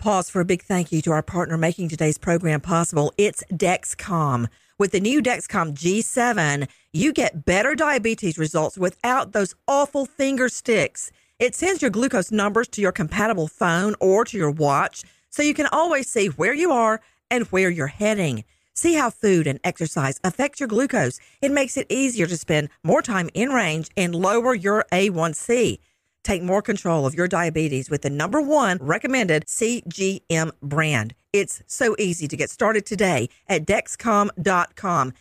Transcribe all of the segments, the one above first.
pause for a big thank you to our partner making today's program possible. It's Dexcom. With the new Dexcom G7, you get better diabetes results without those awful finger sticks. It sends your glucose numbers to your compatible phone or to your watch, so you can always see where you are and where you're heading. See how food and exercise affect your glucose. It makes it easier to spend more time in range and lower your A1C. Take more control of your diabetes with the #1 recommended CGM brand. It's so easy to get started today at Dexcom.com.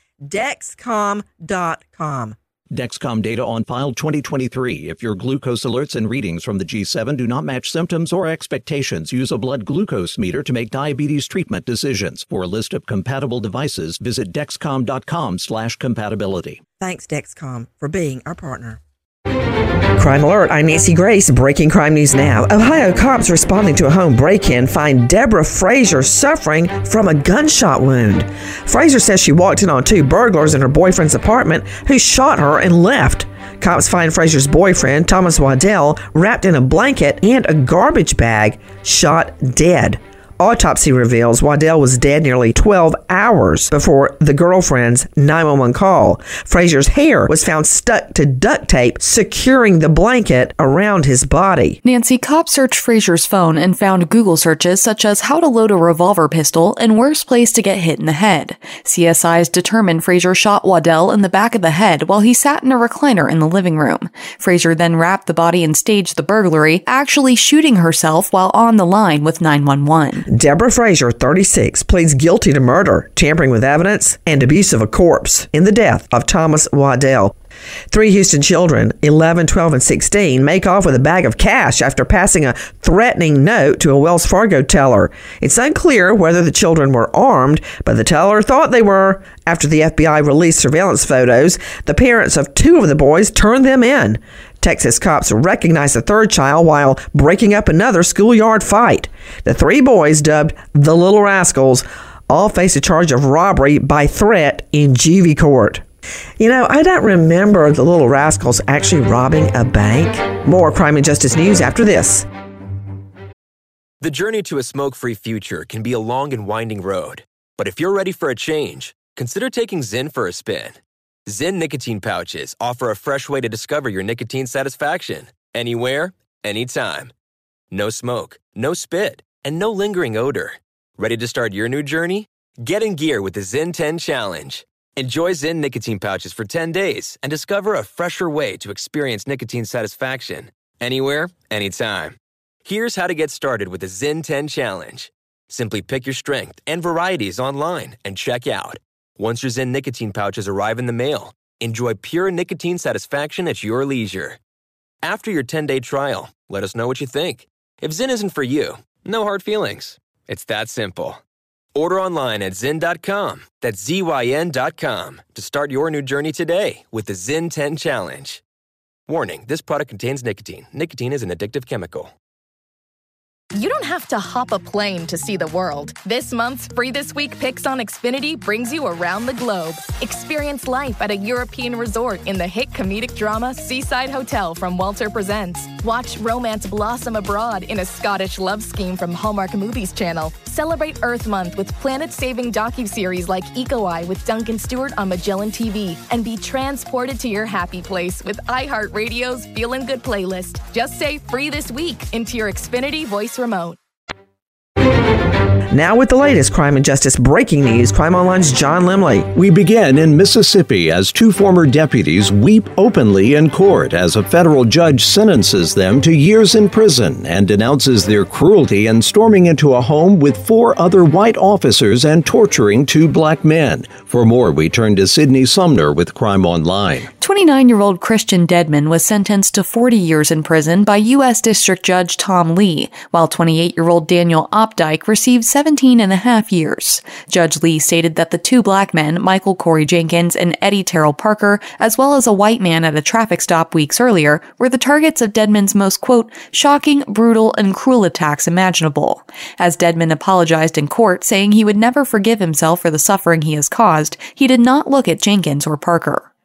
Dexcom.com. Dexcom data on file 2023. If your glucose alerts and readings from the G7 do not match symptoms or expectations, use a blood glucose meter to make diabetes treatment decisions. For a list of compatible devices, visit Dexcom.com/compatibility. Thanks, Dexcom, for being our partner. Crime Alert, I'm Nancy Grace. Breaking crime news now. Ohio cops responding to a home break-in find Deborah Frazier suffering from a gunshot wound. Frazier says she walked in on 2 burglars in her boyfriend's apartment who shot her and left. Cops find Frazier's boyfriend, Thomas Waddell, wrapped in a blanket and a garbage bag, shot dead. Autopsy reveals Waddell was dead nearly 12 hours before the girlfriend's 911 call. Frazier's hair was found stuck to duct tape, securing the blanket around his body. Nancy, cops searched Frazier's phone and found Google searches such as how to load a revolver pistol and worst place to get hit in the head. CSIs determined Frazier shot Waddell in the back of the head while he sat in a recliner in the living room. Frazier then wrapped the body and staged the burglary, actually shooting herself while on the line with 911. Deborah Frazier, 36, pleads guilty to murder, tampering with evidence, and abuse of a corpse in the death of Thomas Waddell. 3 Houston children, 11, 12, and 16, make off with a bag of cash after passing a threatening note to a Wells Fargo teller. It's unclear whether the children were armed, but the teller thought they were. After the FBI released surveillance photos, the parents of 2 of the boys turned them in. Texas cops recognized the 3rd child while breaking up another schoolyard fight. The 3 boys, dubbed the Little Rascals, all face a charge of robbery by threat in juvie court. You know, I don't remember the Little Rascals actually robbing a bank. More crime and justice news after this. The journey to a smoke-free future can be a long and winding road. But if you're ready for a change, consider taking Zyn for a spin. Zyn nicotine pouches offer a fresh way to discover your nicotine satisfaction. Anywhere, anytime. No smoke, no spit, and no lingering odor. Ready to start your new journey? Get in gear with the Zyn 10 Challenge. Enjoy Zyn nicotine pouches for 10 days and discover a fresher way to experience nicotine satisfaction. Anywhere, anytime. Here's how to get started with the Zyn 10 Challenge. Simply pick your strength and varieties online and check out. Once your Zyn nicotine pouches arrive in the mail, enjoy pure nicotine satisfaction at your leisure. After your 10-day trial, let us know what you think. If Zyn isn't for you, no hard feelings. It's that simple. Order online at Zyn.com, that's ZYN.com, to start your new journey today with the Zyn 10 Challenge. Warning, this product contains nicotine. Nicotine is an addictive chemical. You don't have to hop a plane to see the world. This month's Free This Week Picks on Xfinity brings you around the globe. Experience life at a European resort in the hit comedic drama Seaside Hotel from Walter Presents. Watch romance blossom abroad in a Scottish love scheme from Hallmark Movies Channel. Celebrate Earth Month with planet-saving docuseries like Eco Eye with Duncan Stewart on Magellan TV. And be transported to your happy place with iHeartRadio's Feelin' Good playlist. Just say Free This Week into your Xfinity voice remote. Now with the latest crime and justice breaking news, Crime Online's John Limley. We begin in Mississippi as 2 former deputies weep openly in court as a federal judge sentences them to years in prison and denounces their cruelty in storming into a home with 4 other white officers and torturing 2 black men. For more, we turn to Sydney Sumner with Crime Online. 29-year-old Christian Dedman was sentenced to 40 years in prison by U.S. District Judge Tom Lee, while 28-year-old Daniel Opdyke received 17 and a half years. Judge Lee stated that the 2 black men, Michael Corey Jenkins and Eddie Terrell Parker, as well as a white man at a traffic stop weeks earlier, were the targets of Dedman's most, quote, shocking, brutal, and cruel attacks imaginable. As Dedman apologized in court, saying he would never forgive himself for the suffering he has caused, he did not look at Jenkins or Parker.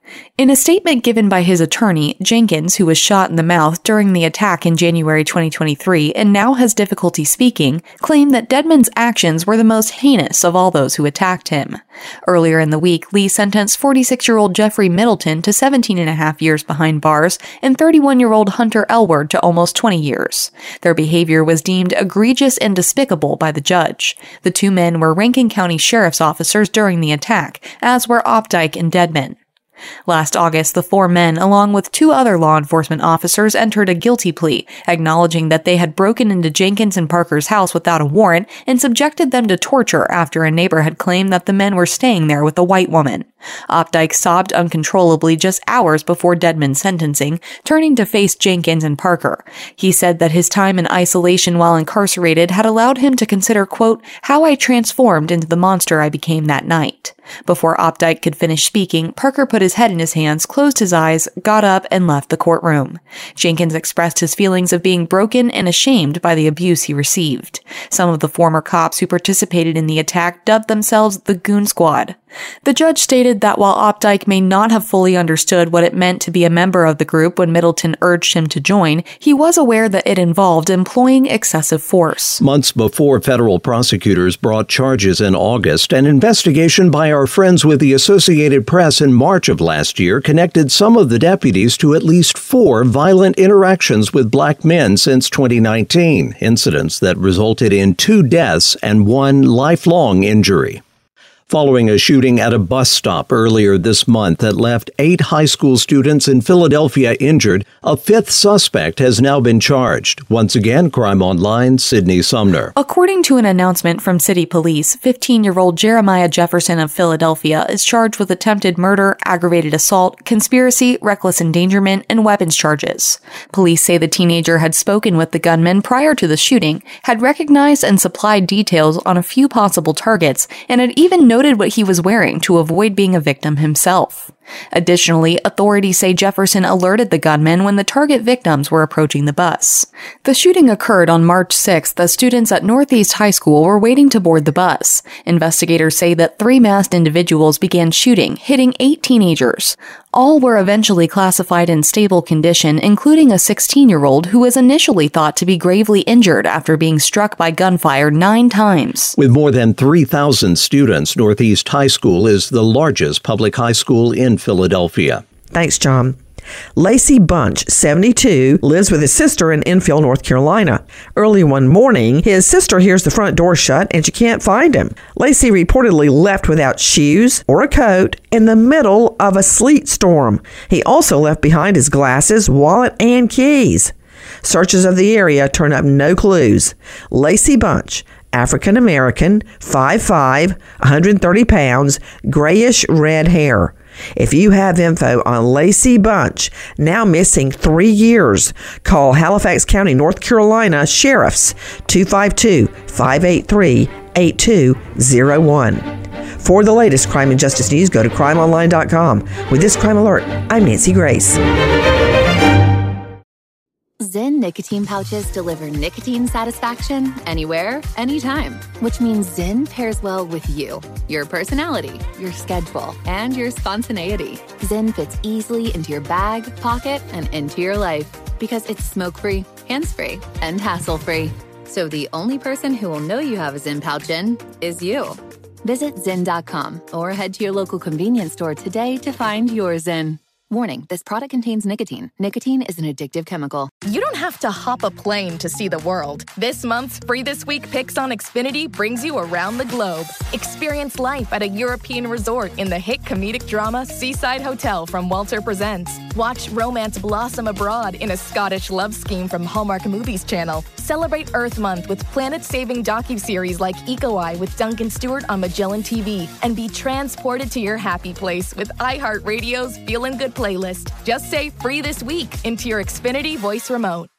In a statement given by his attorney, Jenkins, who was shot in the mouth during the attack in January 2023 and now has difficulty speaking, claimed that Dedmon's actions were the most heinous of all those who attacked him. Earlier in the week, Lee sentenced 46-year-old Jeffrey Middleton to 17.5 years behind bars and 31-year-old Hunter Elward to almost 20 years. Their behavior was deemed egregious and despicable by the judge. The two men were Rankin County Sheriff's officers during the attack, as were Opdyke and Dedmon. Last August, the four men, along with two other law enforcement officers, entered a guilty plea, acknowledging that they had broken into Jenkins and Parker's house without a warrant and subjected them to torture after a neighbor had claimed that the men were staying there with a white woman. Opdyke sobbed uncontrollably just hours before Dedmon's sentencing, turning to face Jenkins and Parker. He said that his time in isolation while incarcerated had allowed him to consider, quote, how I transformed into the monster I became that night. Before Opdyke could finish speaking, Parker put his head in his hands, closed his eyes, got up, and left the courtroom. Jenkins expressed his feelings of being broken and ashamed by the abuse he received. Some of the former cops who participated in the attack dubbed themselves the Goon Squad. The judge stated that while Opdyke may not have fully understood what it meant to be a member of the group when Middleton urged him to join, he was aware that it involved employing excessive force. Months before federal prosecutors brought charges in August, an investigation by our friends with the Associated Press in March of last year connected some of the deputies to at least 4 violent interactions with black men since 2019, incidents that resulted in 2 deaths and 1 lifelong injury. Following a shooting at a bus stop earlier this month that left 8 high school students in Philadelphia injured, a 5th suspect has now been charged. Once again, Crime Online, Sydney Sumner. According to an announcement from City Police, 15-year-old Jeremiah Jefferson of Philadelphia is charged with attempted murder, aggravated assault, conspiracy, reckless endangerment, and weapons charges. Police say the teenager had spoken with the gunman prior to the shooting, had recognized and supplied details on a few possible targets, and had even noted what he was wearing to avoid being a victim himself. Additionally, authorities say Jefferson alerted the gunman when the target victims were approaching the bus. The shooting occurred on March 6th as students at Northeast High School were waiting to board the bus. Investigators say that 3 masked individuals began shooting, hitting 8 teenagers. All were eventually classified in stable condition, including a 16-year-old who was initially thought to be gravely injured after being struck by gunfire 9 times. With more than 3,000 students, Northeast High School is the largest public high school in Philadelphia. Thanks, John. Lacey Bunch, 72, lives with his sister in Enfield, North Carolina. Early one morning, his sister hears the front door shut and she can't find him. Lacey reportedly left without shoes or a coat in the middle of a sleet storm. He also left behind his glasses, wallet, and keys. Searches of the area turn up no clues. Lacey Bunch, African American, 5'5", 130 pounds, grayish red hair. If you have info on Lacey Bunch, now missing 3 years, call Halifax County, North Carolina Sheriff's 252-583-8201. For the latest crime and justice news, go to crimeonline.com. With this crime alert, I'm Nancy Grace. Zyn nicotine pouches deliver nicotine satisfaction anywhere, anytime, which means Zyn pairs well with you, your personality, your schedule, and your spontaneity. Zyn fits easily into your bag, pocket, and into your life because it's smoke-free, hands-free, and hassle-free. So the only person who will know you have a Zyn pouch in is you. Visit Zyn.com or head to your local convenience store today to find your Zyn. Warning, this product contains nicotine. Nicotine is an addictive chemical. You don't have to hop a plane to see the world. This month's Free This Week Picks on Xfinity brings you around the globe. Experience life at a European resort in the hit comedic drama Seaside Hotel from Walter Presents. Watch romance blossom abroad in a Scottish love scheme from Hallmark Movies Channel. Celebrate Earth Month with planet-saving docuseries like Eco Eye with Duncan Stewart on Magellan TV. And be transported to your happy place with iHeartRadio's Feelin' Good playlist. Just say Free This Week into your Xfinity voice remote.